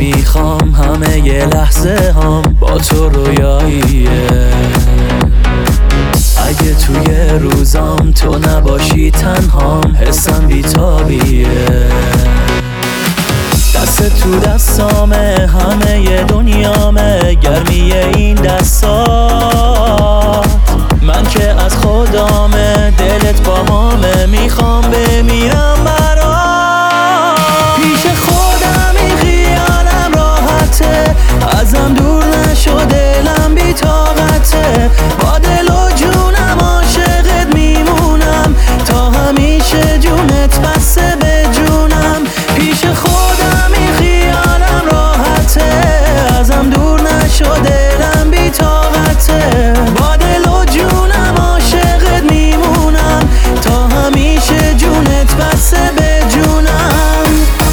میخوام همه یه لحظه هم با تو رویاییه. اگه توی روزام تو نباشی تنهام حسم بیتابیه. دست تو دستامه همه ی دنیامه گرمی این دستات. من که از خدامه دلت با همه میخوام بمیرم برات. پیش خودم این خیالم راحته ازم دور نشو دلم بی طاقته. با دل و جونم عاشقت میمونم تا همیشه جونت بسته به جونم. پیش خودم این خیالم راحته ازم دور نشو دلم بی طاقته. با دل و جونم عاشقت میمونم تا همیشه جونت بسته به جونم.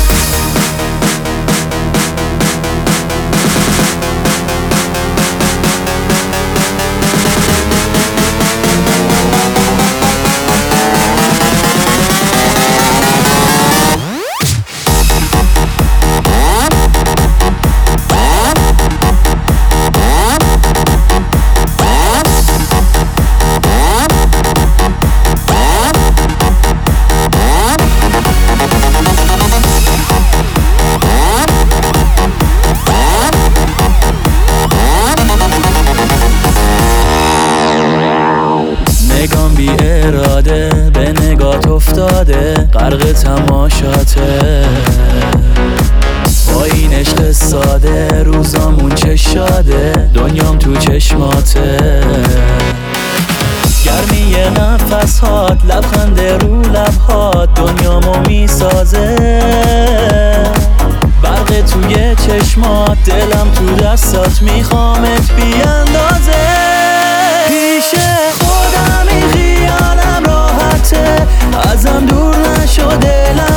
نگام بی اراده به نگات افتاده غرق تماشاته. با این عشق ساده روزامون چه شاده دنیام تو چشماته. گرمی نفس هات لبخند رو لبهات دنیامو میسازه. برق توی چشمات دلم تو دستات میخوامت بی اندازه. پیش خودم این خیالم راحته ازم دور نشو دلم